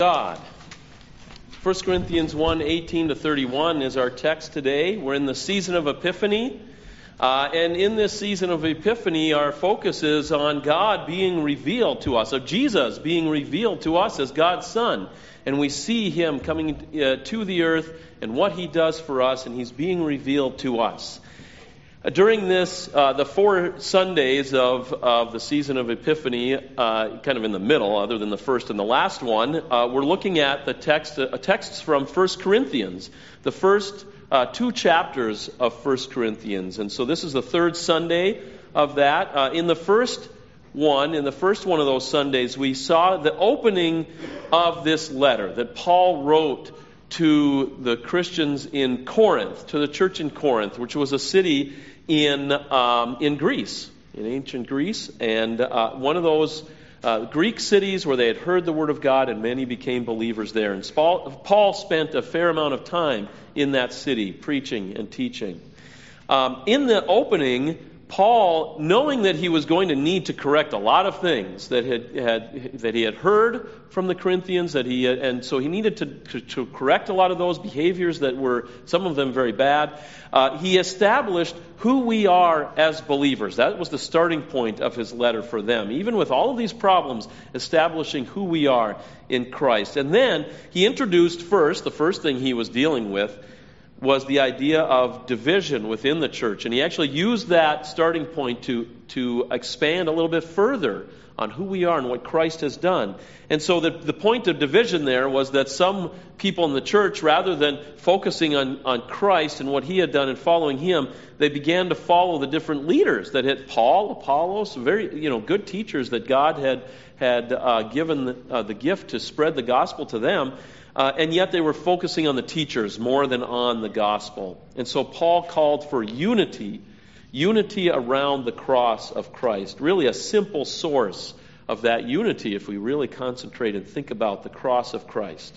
God. 1 Corinthians 1:18-31 is our text today. We're in the season of Epiphany. And in this season of Epiphany, our focus is on God being revealed to us, of Jesus being revealed to us as God's Son. And we see Him coming to the earth and what He does for us, and He's being revealed to us. During this, the 4 Sundays of the season of Epiphany, kind of in the middle, other than the first and the last one, we're looking at the texts from 1 Corinthians, the first 2 chapters of 1 Corinthians. And so this is the 3rd Sunday of that. In the first one of those Sundays, we saw the opening of this letter that Paul wrote to the Christians in Corinth, to the church in Corinth, which was a city in Greece, in ancient Greece, and one of those Greek cities where they had heard the Word of God and many became believers there. And Paul spent a fair amount of time in that city preaching and teaching. In the opening, Paul, knowing that he was going to need to correct a lot of things that he had heard from the Corinthians, and so he needed to correct a lot of those behaviors that were, some of them, very bad. He established who we are as believers. That was the starting point of his letter for them. Even with all of these problems, establishing who we are in Christ. And then he introduced the first thing he was dealing with was the idea of division within the church. And he actually used that starting point to expand a little bit further on who we are and what Christ has done. And so the point of division there was that some people in the church, rather than focusing on Christ and what He had done and following Him, they began to follow the different leaders that had Paul, Apollos, very good teachers that God had given the gift to spread the gospel to them. And yet they were focusing on the teachers more than on the gospel. And so Paul called for unity around the cross of Christ. Really a simple source of that unity if we really concentrate and think about the cross of Christ.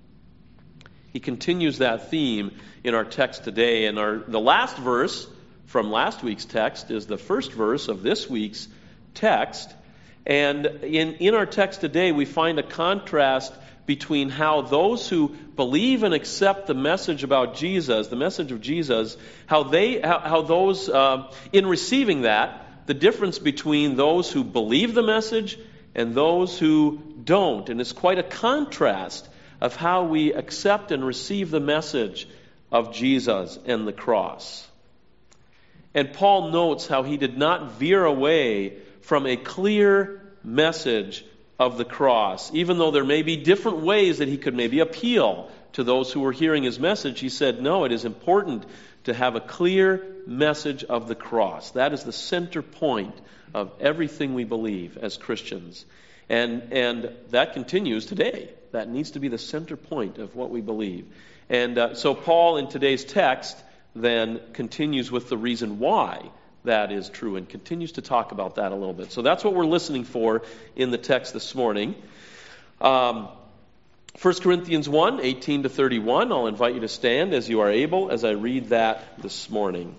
He continues that theme in our text today. And the last verse from last week's text is the first verse of this week's text. And in our text today, we find a contrast between how those who believe and accept the message about Jesus, the message of Jesus, how those in receiving that, the difference between those who believe the message and those who don't. And it's quite a contrast of how we accept and receive the message of Jesus and the cross. And Paul notes how he did not veer away from a clear message of the cross. Even though there may be different ways that he could maybe appeal to those who were hearing his message, he said, no, it is important to have a clear message of the cross. That is the center point of everything we believe as Christians. And that continues today. That needs to be the center point of what we believe. And so Paul in today's text then continues with the reason why that is true and continues to talk about that a little bit. So that's what we're listening for in the text this morning. 1 Corinthians 1:18-31. I'll invite you to stand as you are able as I read that this morning.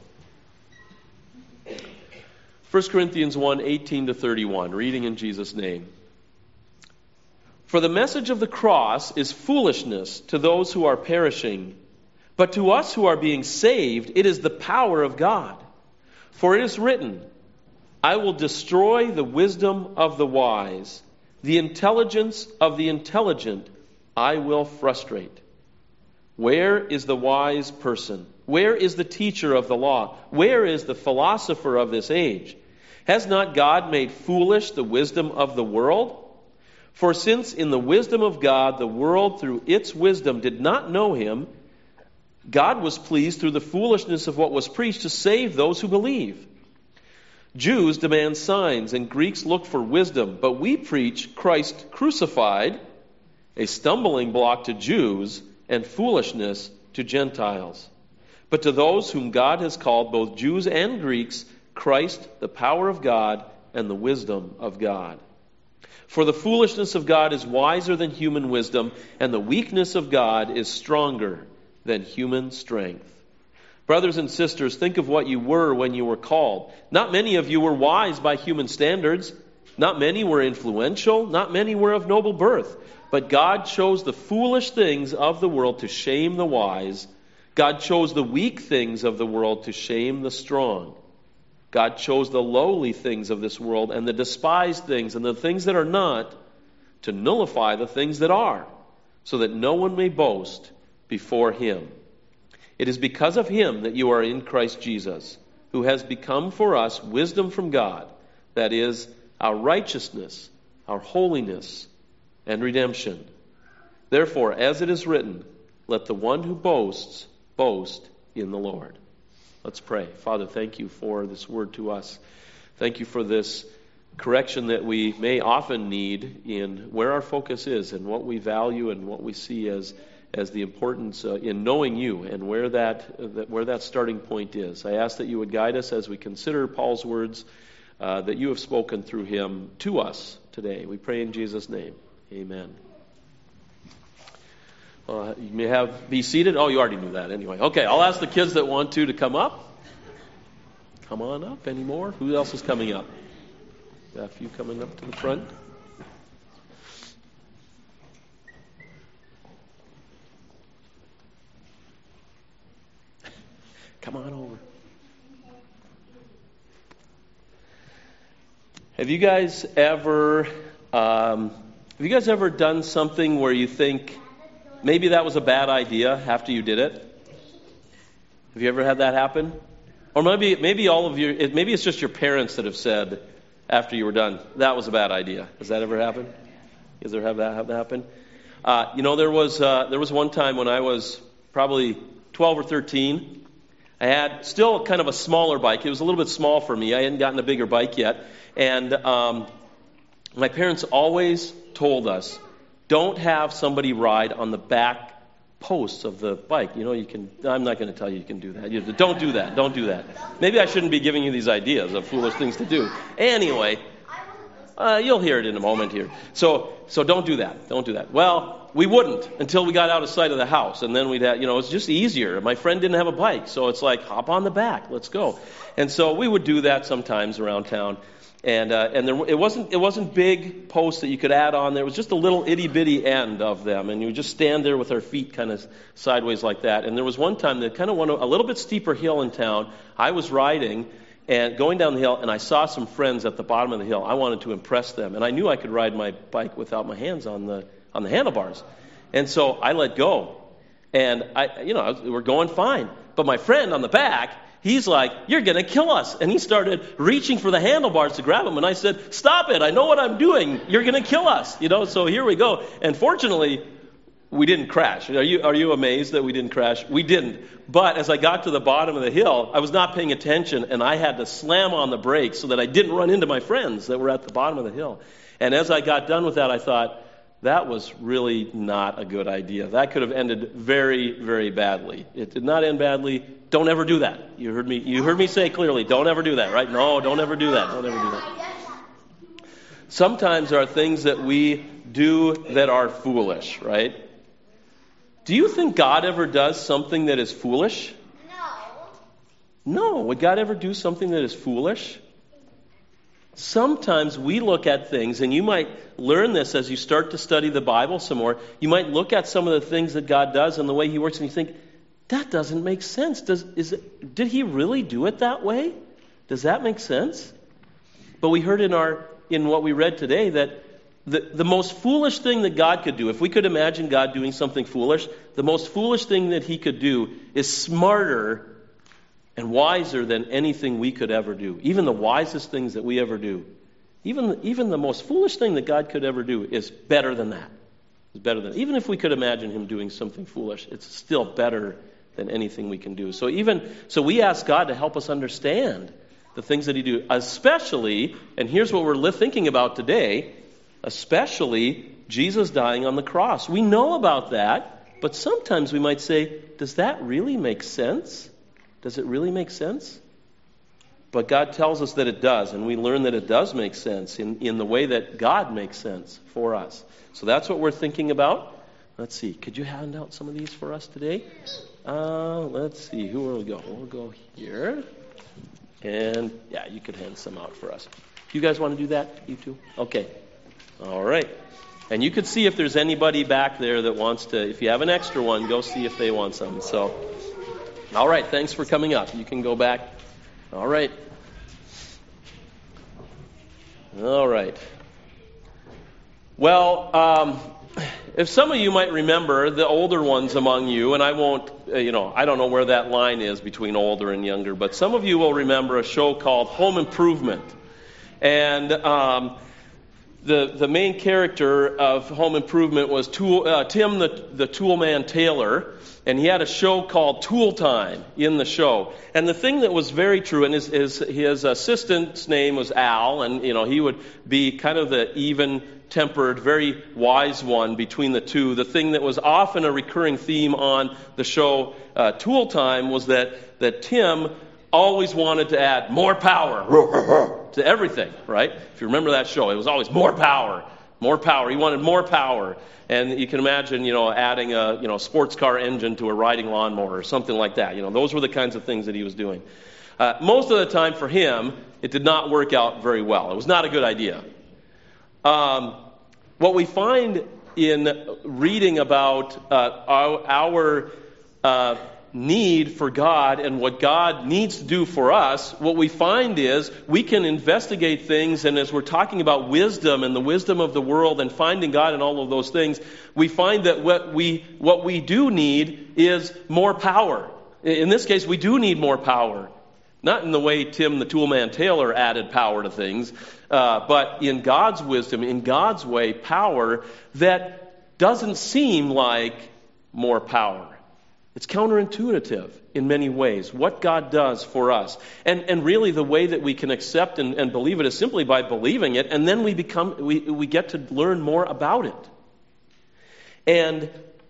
1 Corinthians 1:18-31, reading in Jesus' name. For the message of the cross is foolishness to those who are perishing, but to us who are being saved, it is the power of God. For it is written, I will destroy the wisdom of the wise, the intelligence of the intelligent I will frustrate. Where is the wise person? Where is the teacher of the law? Where is the philosopher of this age? Has not God made foolish the wisdom of the world? For since in the wisdom of God the world through its wisdom did not know Him, God was pleased through the foolishness of what was preached to save those who believe. Jews demand signs and Greeks look for wisdom, but we preach Christ crucified, a stumbling block to Jews and foolishness to Gentiles. But to those whom God has called, both Jews and Greeks, Christ, the power of God and the wisdom of God. For the foolishness of God is wiser than human wisdom, and the weakness of God is stronger than human strength. Brothers and sisters, think of what you were when you were called. Not many of you were wise by human standards. Not many were influential. Not many were of noble birth. But God chose the foolish things of the world to shame the wise. God chose the weak things of the world to shame the strong. God chose the lowly things of this world and the despised things and the things that are not to nullify the things that are, so that no one may boast before him. It is because of him that you are in Christ Jesus, who has become for us wisdom from God, that is, our righteousness, our holiness, and redemption. Therefore, as it is written, let the one who boasts boast in the Lord. Let's pray. Father, thank you for this word to us. Thank you for this correction that we may often need in where our focus is and what we value and what we see as the importance in knowing you and where that starting point is. I ask that you would guide us as we consider Paul's words that you have spoken through him to us today. We pray in Jesus' name. Amen. You may be seated. Oh, you already knew that anyway. Okay, I'll ask the kids that want to come up. Come on up. Any more? Who else is coming up? Got a few coming up to the front. Come on over. Have you guys ever done something where you think maybe that was a bad idea after you did it? Have you ever had that happen? Or maybe all of you, maybe it's just your parents that have said after you were done, that was a bad idea. Has that ever happened? You guys ever have that happen? There was one time when I was probably 12 or 13. I had still kind of a smaller bike. It was a little bit small for me. I hadn't gotten a bigger bike yet. And my parents always told us, don't have somebody ride on the back posts of the bike. I'm not going to tell you can do that. Don't do that. Don't do that. Maybe I shouldn't be giving you these ideas of foolish things to do. Anyway, you'll hear it in a moment here. So don't do that. Don't do that. Well, we wouldn't until we got out of sight of the house. And then it's just easier. My friend didn't have a bike. So it's like, hop on the back. Let's go. And so we would do that sometimes around town. And it wasn't big posts that you could add on there. It was just a little itty bitty end of them, and you would just stand there with our feet kind of sideways like that. And there was one time that kind of went a little bit steeper hill in town. I was riding and going down the hill, and I saw some friends at the bottom of the hill. I wanted to impress them, and I knew I could ride my bike without my hands on the handlebars. And so I let go, and we're going fine. But my friend on the back, he's like, you're going to kill us. And he started reaching for the handlebars to grab him. And I said, stop it. I know what I'm doing. You're going to kill us. So here we go. And fortunately, we didn't crash. Are you amazed that we didn't crash? We didn't. But as I got to the bottom of the hill, I was not paying attention, and I had to slam on the brakes so that I didn't run into my friends that were at the bottom of the hill. And as I got done with that, I thought, that was really not a good idea. That could have ended very, very badly. It did not end badly. Don't ever do that. You heard me say clearly, don't ever do that, right? No, don't ever do that. Don't ever do that. Sometimes there are things that we do that are foolish, right? Do you think God ever does something that is foolish? No. Would God ever do something that is foolish? Sometimes we look at things, and you might learn this as you start to study the Bible some more. You might look at some of the things that God does and the way He works, and you think, that doesn't make sense. Did He really do it that way? Does that make sense? But we heard in what we read today that the most foolish thing that God could do, if we could imagine God doing something foolish, the most foolish thing that He could do is smarter and wiser than anything we could ever do. Even the wisest things that we ever do. Even the most foolish thing that God could ever do is better than that. It's better than even if we could imagine Him doing something foolish, it's still better than anything we can do. So we ask God to help us understand the things that He do, especially, and here's what we're thinking about today, especially Jesus dying on the cross. We know about that, but sometimes we might say, does that really make sense? Does it really make sense? But God tells us that it does, and we learn that it does make sense in the way that God makes sense for us. So that's what we're thinking about. Let's see. Could you hand out some of these for us today? Let's see. Who will we go? We'll go here. And, you could hand some out for us. You guys want to do that? You too? Okay. All right. And you could see if there's anybody back there that wants to, if you have an extra one, go see if they want some. So, all right, thanks for coming up. You can go back. All right. All right. Well, if some of you might remember, the older ones among you, and I won't, I don't know where that line is between older and younger, but some of you will remember a show called Home Improvement. And the main character of Home Improvement was Tim the Toolman Taylor, and he had a show called Tool Time in the show. And the thing that was very true, and his assistant's name was Al, and he would be kind of the even-tempered, very wise one between the two. The thing that was often a recurring theme on the show Tool Time was that Tim always wanted to add more power to everything, right? If you remember that show, it was always more power, more power. He wanted more power. And you can imagine, adding a sports car engine to a riding lawnmower or something like that. Those were the kinds of things that he was doing. Most of the time for him, it did not work out very well. It was not a good idea. What we find in reading about our need for God and what God needs to do for us, what we find is we can investigate things, and as we're talking about wisdom and the wisdom of the world and finding God and all of those things, we find that what we do need is more power. In this case, we do need more power. Not in the way Tim the Toolman Taylor added power to things, but in God's wisdom, in God's way, power that doesn't seem like more power. It's counterintuitive in many ways, what God does for us. And really the way that we can accept and believe it is simply by believing it, and then we get to learn more about it. And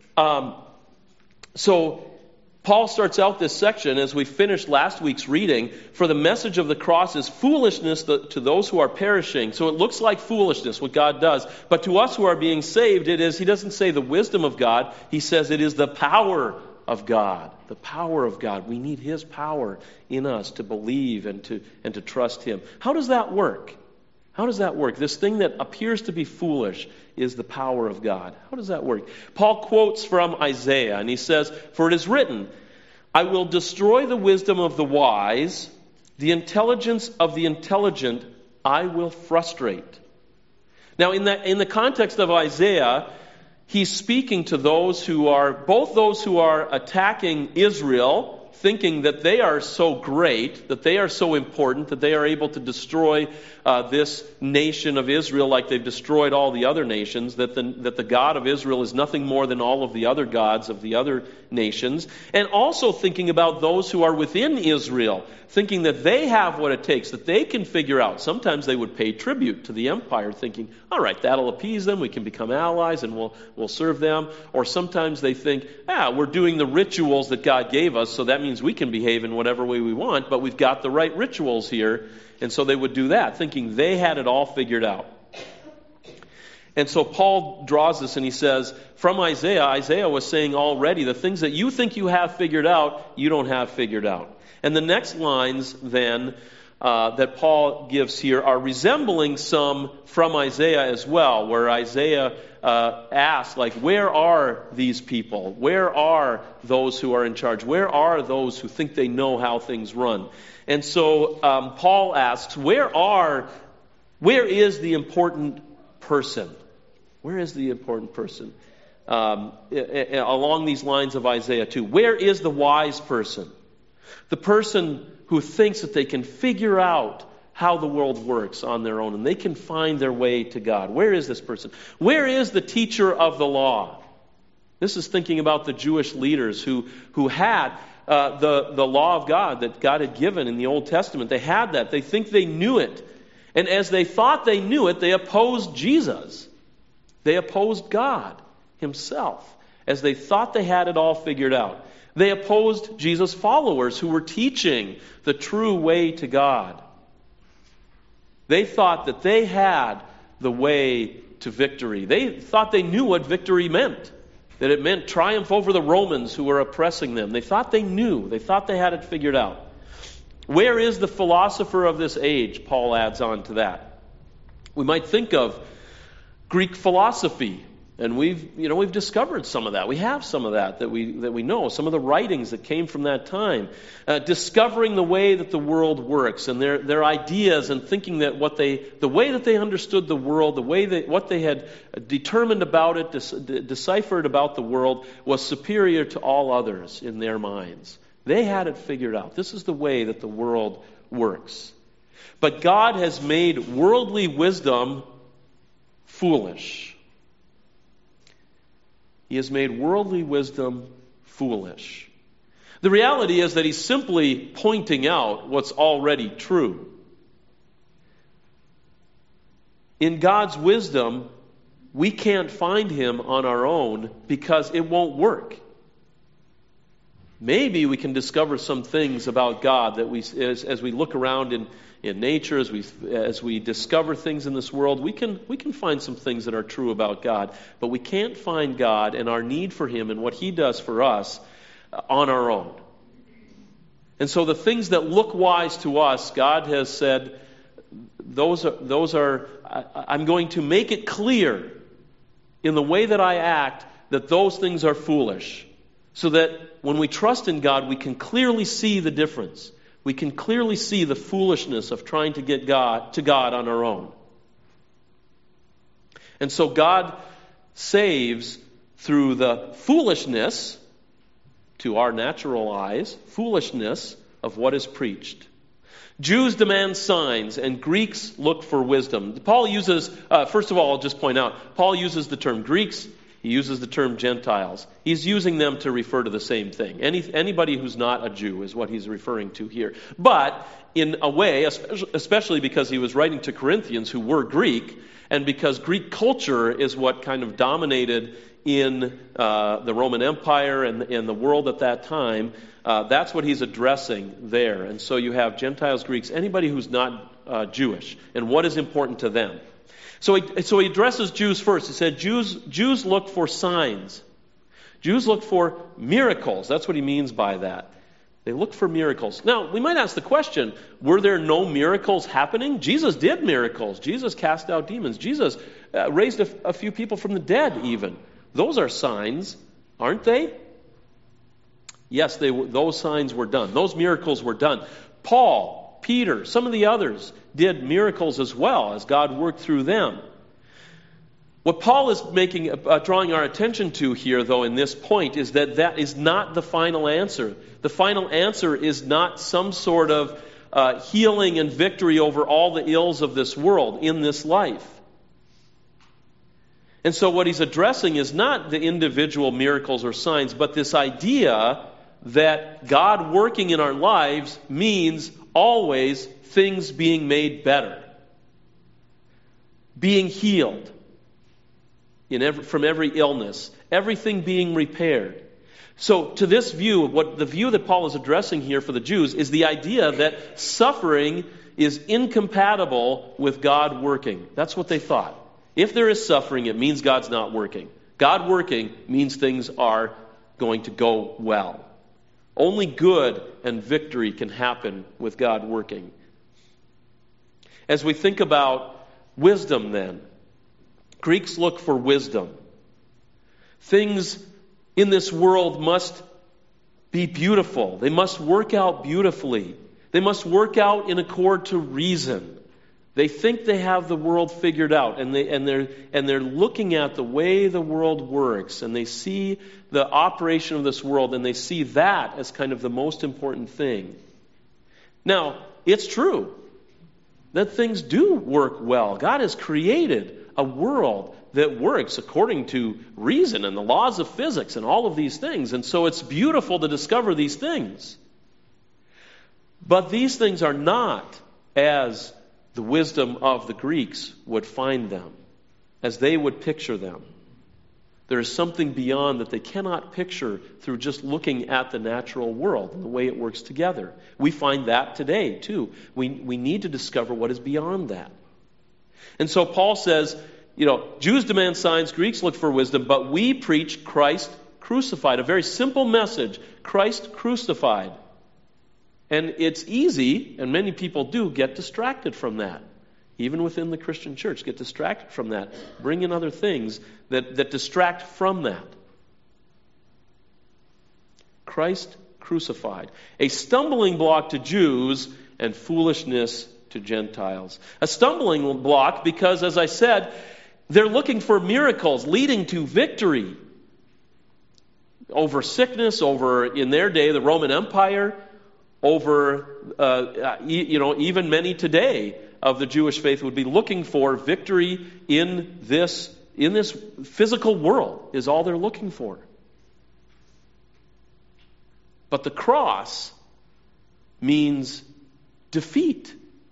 so Paul starts out this section, as we finished last week's reading, for the message of the cross is foolishness to those who are perishing. So it looks like foolishness, what God does. But to us who are being saved, it is, he doesn't say the wisdom of God, he says it is the power of God. The power of God. We need his power in us to believe and to trust him. How does that work? How does that work? This thing that appears to be foolish is the power of God. How does that work? Paul quotes from Isaiah, and he says, "For it is written, I will destroy the wisdom of the wise, the intelligence of the intelligent I will frustrate." Now, in the context of Isaiah, he's speaking to those who are attacking Israel, thinking that they are so great, that they are so important, that they are able to destroy this nation of Israel like they've destroyed all the other nations, that the God of Israel is nothing more than all of the other gods of the other nations, and also thinking about those who are within Israel, thinking that they have what it takes, that they can figure out. Sometimes they would pay tribute to the empire, thinking, all right, that'll appease them, we can become allies and we'll serve them. Or sometimes they think, we're doing the rituals that God gave us, so that means we can behave in whatever way we want, but we've got the right rituals here. And so they would do that, thinking they had it all figured out. And so Paul draws this and he says, from Isaiah was saying already, the things that you think you have figured out, you don't have figured out. And the next lines then that Paul gives here are resembling some from Isaiah as well, where Isaiah asks, where are these people? Where are those who are in charge? Where are those who think they know how things run? And so Paul asks, where is the important person? Where is the important person? Along these lines of Isaiah 2. Where is the wise person? The person who thinks that they can figure out how the world works on their own and they can find their way to God. Where is this person? Where is the teacher of the law? This is thinking about the Jewish leaders who had the law of God that God had given in the Old Testament. They had that. They think they knew it. And as they thought they knew it, they opposed Jesus. They opposed God himself as they thought they had it all figured out. They opposed Jesus' followers who were teaching the true way to God. They thought that they had the way to victory. They thought they knew what victory meant. That it meant triumph over the Romans who were oppressing them. They thought they knew. They thought they had it figured out. Where is the philosopher of this age? Paul adds on to that. We might think of Greek philosophy. And we've discovered some of that. We have some of that we know. Some of the writings that came from that time, discovering the way that the world works and their ideas, and thinking that the way that they understood the world, what they had determined about it, deciphered about the world, was superior to all others in their minds. They had it figured out. This is the way that the world works. But God has made worldly wisdom foolish. He has made worldly wisdom foolish. The reality is that he's simply pointing out what's already true. In God's wisdom, we can't find him on our own because it won't work. Maybe we can discover some things about God that as we look around in nature, as we discover things in this world, we can find some things that are true about God. But we can't find God and our need for him and what he does for us on our own. And so the things that look wise to us, God has said, I'm going to make it clear in the way that I act that those things are foolish. So that when we trust in God, we can clearly see the difference. We can clearly see the foolishness of trying to get to God on our own. And so God saves through the foolishness, to our natural eyes, foolishness of what is preached. Jews demand signs and Greeks look for wisdom. Paul uses, first of all, I'll just point out, Paul uses the term Greeks. He uses the term Gentiles. He's using them to refer to the same thing. Anybody who's not a Jew is what he's referring to here. But in a way, especially because he was writing to Corinthians who were Greek, and because Greek culture is what kind of dominated in the Roman Empire and the world at that time, that's what he's addressing there. And so you have Gentiles, Greeks, anybody who's not Jewish, and what is important to them. So he addresses Jews first. He said Jews look for signs. Jews look for miracles. That's what he means by that. They look for miracles. Now, we might ask the question, were there no miracles happening? Jesus did miracles. Jesus cast out demons. Jesus raised a few people from the dead even. Those are signs, aren't they? Yes, those signs were done. Those miracles were done. Paul, Peter, some of the others did miracles as well as God worked through them. What Paul is drawing our attention to here, though, in this point, is that is not the final answer. The final answer is not some sort of healing and victory over all the ills of this world in this life. And so what he's addressing is not the individual miracles or signs, but this idea that God working in our lives means always things being made better, being healed from every illness, everything being repaired. So to this view, the view that Paul is addressing here for the Jews is the idea that suffering is incompatible with God working. That's what they thought. If there is suffering, it means God's not working. God working means things are going to go well. Only good and victory can happen with God working. As we think about wisdom then, Greeks look for wisdom. Things in this world must be beautiful. They must work out beautifully. They must work out in accord to reason. They think they have the world figured out, and they're looking at the way the world works, and they see the operation of this world, and they see that as kind of the most important thing. Now, it's true that things do work well. God has created a world that works according to reason and the laws of physics and all of these things, and so it's beautiful to discover these things. But these things are not as the wisdom of the Greeks would find them, as they would picture them. There is something beyond that they cannot picture through just looking at the natural world and the way it works together. We find that today, too. We need to discover what is beyond that. And so Paul says, Jews demand signs, Greeks look for wisdom, but we preach Christ crucified. A very simple message, Christ crucified. And it's easy, and many people do, get distracted from that. even within the Christian church, get distracted from that. Bring in other things that distract from that. Christ crucified. A stumbling block to Jews and foolishness to Gentiles. A stumbling block because, as I said, they're looking for miracles leading to victory over sickness, over, in their day, the Roman Empire, over, even many today of the Jewish faith would be looking for victory in this physical world, is all they're looking for. But the cross means defeat.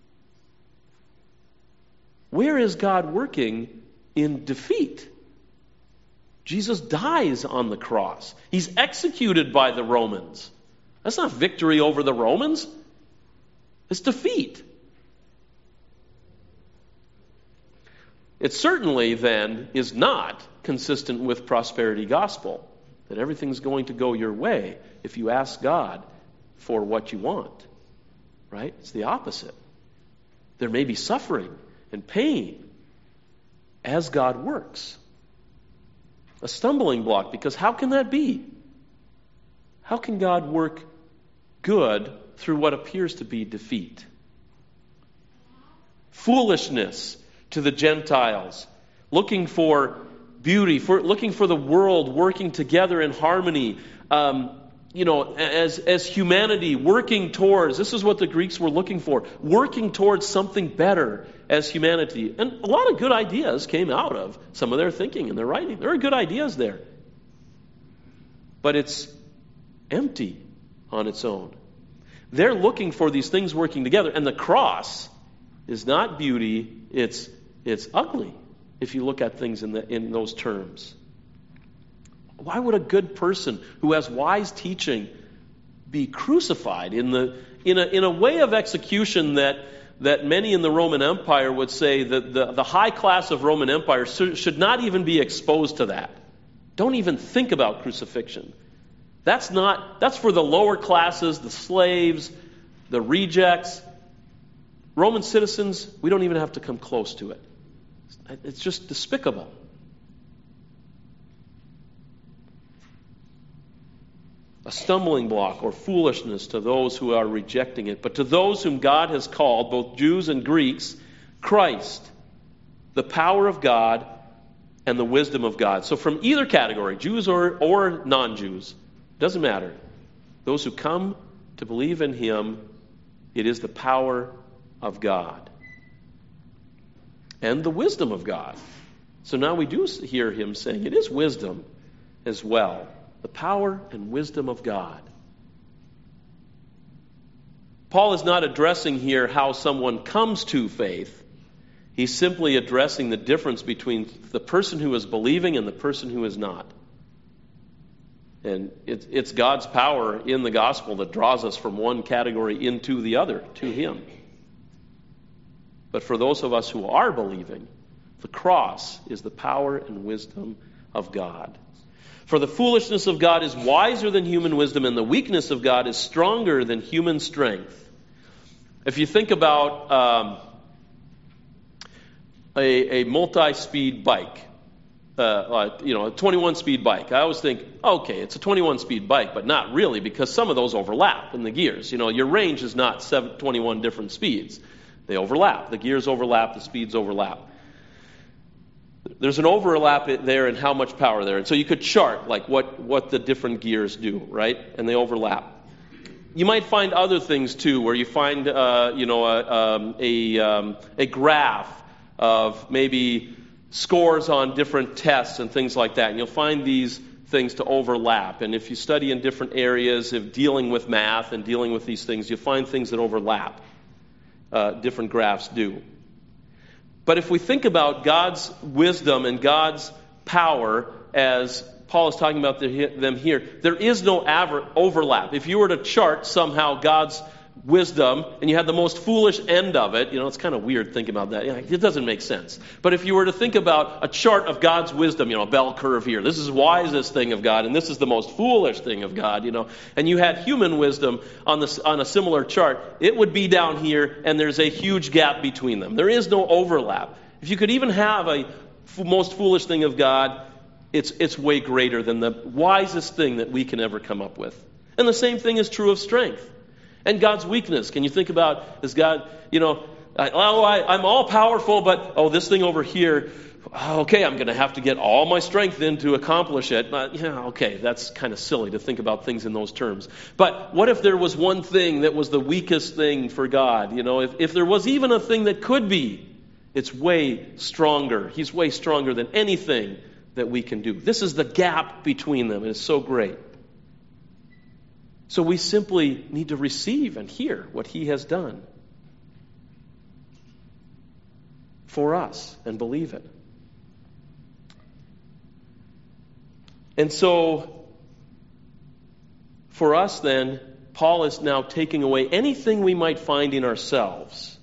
Where is God working in defeat? Jesus dies on the cross. He's executed by the Romans. That's not victory over the Romans. It's defeat. It certainly, then, is not consistent with prosperity gospel, that everything's going to go your way if you ask God for what you want. Right? It's the opposite. There may be suffering and pain as God works. A stumbling block, because how can that be? How can God work good through what appears to be defeat? Foolishness to the Gentiles, looking for beauty, looking for the world working together in harmony, as humanity working towards, this is what the Greeks were looking for, working towards something better as humanity. And a lot of good ideas came out of some of their thinking and their writing. There are good ideas there. But it's empty on its own. They're looking for these things working together. And the cross is not beauty, it's ugly if you look at things in those terms. Why would a good person who has wise teaching be crucified in a way of execution that many in the Roman Empire would say that the high class of Roman Empire should not even be exposed to that? Don't even think about crucifixion. That's for the lower classes, the slaves, the rejects. Roman citizens, we don't even have to come close to it. It's just despicable. A stumbling block or foolishness to those who are rejecting it. But to those whom God has called, both Jews and Greeks, Christ, the power of God and the wisdom of God. So from either category, Jews or non-Jews, doesn't matter. Those who come to believe in Him, it is the power of God. And the wisdom of God. So now we do hear Him saying it is wisdom as well. The power and wisdom of God. Paul is not addressing here how someone comes to faith. He's simply addressing the difference between the person who is believing and the person who is not. And it's God's power in the gospel that draws us from one category into the other, to Him. But for those of us who are believing, the cross is the power and wisdom of God. For the foolishness of God is wiser than human wisdom, and the weakness of God is stronger than human strength. If you think about a multi-speed bike, a 21-speed bike, I always think, okay, it's a 21-speed bike, but not really, because some of those overlap in the gears. Your range is not 21 different speeds. They overlap. The gears overlap, the speeds overlap. There's an overlap there in how much power there. And so you could chart like what the different gears do, right? And they overlap. You might find other things too, where you find a graph of maybe scores on different tests and things like that. And you'll find these things to overlap. And if you study in different areas of dealing with math and dealing with these things, you'll find things that overlap. Different graphs do. But if we think about God's wisdom and God's power, as Paul is talking about them here, there is no overlap. If you were to chart somehow God's wisdom and you had the most foolish end of it, it's kind of weird thinking about that. It doesn't make sense. But if you were to think about a chart of God's wisdom, a bell curve here, this is the wisest thing of God and this is the most foolish thing of God, and you had human wisdom on a similar chart, it would be down here and there's a huge gap between them. There is no overlap. If you could even have a most foolish thing of God, it's way greater than the wisest thing that we can ever come up with. And the same thing is true of strength. And God's weakness. Can you think about, is God, I'm all powerful, but, this thing over here, okay, I'm going to have to get all my strength in to accomplish it. But, okay, that's kind of silly to think about things in those terms. But what if there was one thing that was the weakest thing for God? If there was even a thing that could be, it's way stronger. He's way stronger than anything that we can do. This is the gap between them. It is so great. So we simply need to receive and hear what He has done for us and believe it. And so, for us then, Paul is now taking away anything we might find in ourselves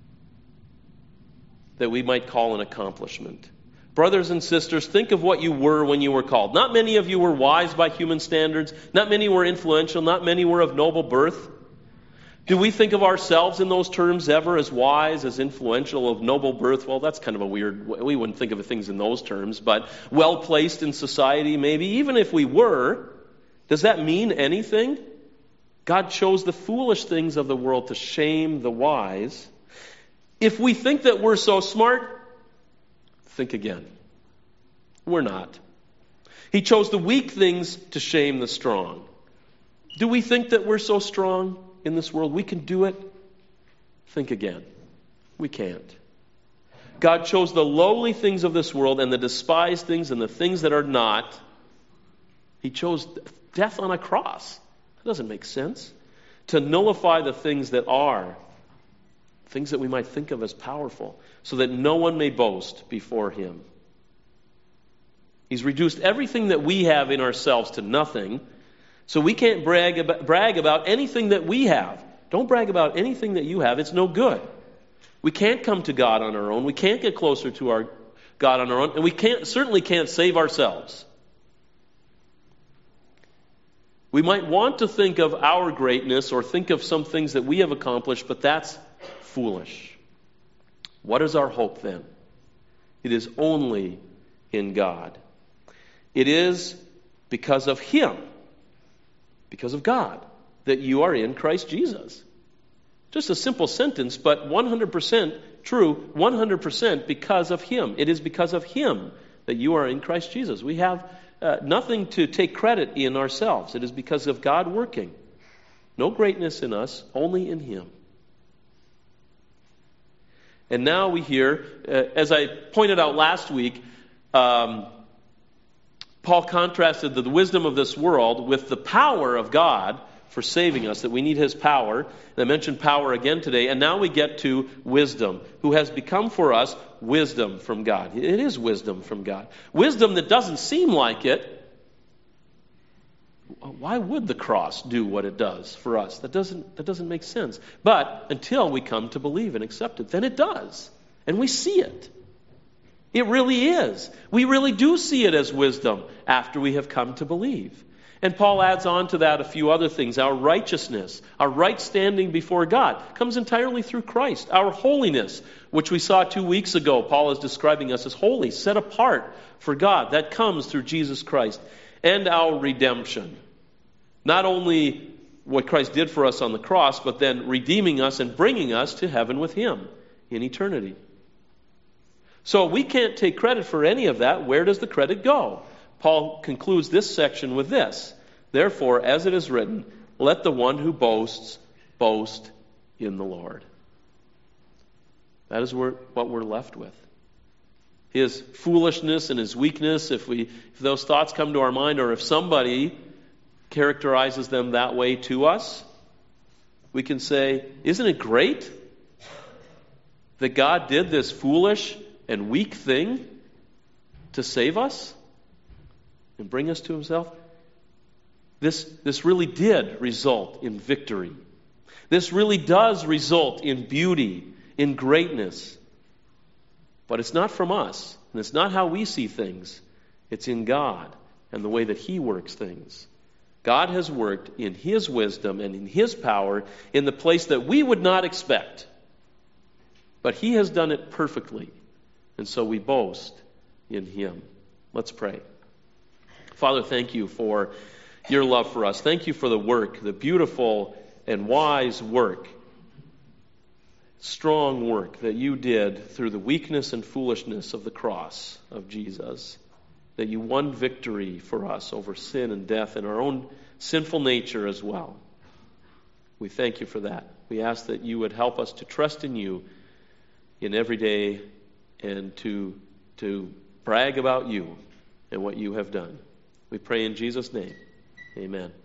that we might call an accomplishment. Brothers and sisters, think of what you were when you were called. Not many of you were wise by human standards. Not many were influential. Not many were of noble birth. Do we think of ourselves in those terms ever, as wise, as influential, of noble birth? Well, that's kind of a weird, we wouldn't think of things in those terms, but well-placed in society maybe. Even if we were, does that mean anything? God chose the foolish things of the world to shame the wise. If we think that we're so smart, think again. We're not. He chose the weak things to shame the strong. Do we think that we're so strong in this world? We can do it? Think again. We can't. God chose the lowly things of this world and the despised things and the things that are not. He chose death on a cross. That doesn't make sense. To nullify the things that are. Things that we might think of as powerful, so that no one may boast before Him. He's reduced everything that we have in ourselves to nothing, so we can't brag about anything that we have. Don't brag about anything that you have. It's no good. We can't come to God on our own. We can't get closer to our God on our own, and we certainly can't save ourselves. We might want to think of our greatness or think of some things that we have accomplished, but that's foolish. What is our hope then? It is only in God. It is because of Him, because of God, that you are in Christ Jesus. Just a simple sentence, but 100% true, 100% because of Him. It is because of Him that you are in Christ Jesus. We have nothing to take credit in ourselves. It is because of God working. No greatness in us, only in Him. And now we hear, as I pointed out last week, Paul contrasted the wisdom of this world with the power of God for saving us, that we need His power. And I mentioned power again today. And now we get to wisdom, who has become for us wisdom from God. It is wisdom from God. Wisdom that doesn't seem like it. Why would the cross do what it does for us? That doesn't make sense. But until we come to believe and accept it, then it does. And we see it. It really is. We really do see it as wisdom after we have come to believe. And Paul adds on to that a few other things. Our righteousness, our right standing before God, comes entirely through Christ. Our holiness, which we saw 2 weeks ago, Paul is describing us as holy, set apart for God. That comes through Jesus Christ. And our redemption. Not only what Christ did for us on the cross, but then redeeming us and bringing us to heaven with Him in eternity. So we can't take credit for any of that. Where does the credit go? Paul concludes this section with this. Therefore, as it is written, let the one who boasts, boast in the Lord. That is what we're left with. His foolishness and His weakness, if those thoughts come to our mind, or if somebody characterizes them that way to us, we can say, isn't it great that God did this foolish and weak thing to save us and bring us to Himself? This really did result in victory. This really does result in beauty, in greatness. But it's not from us, and it's not how we see things. It's in God and the way that He works things. God has worked in His wisdom and in His power in the place that we would not expect. But He has done it perfectly, and so we boast in Him. Let's pray. Father, thank you for your love for us. Thank you for the work, the beautiful and wise work, strong work that you did through the weakness and foolishness of the cross of Jesus, that you won victory for us over sin and death and our own sinful nature as well. We thank you for that. We ask that you would help us to trust in you in every day and to brag about you and what you have done. We pray in Jesus' name. Amen.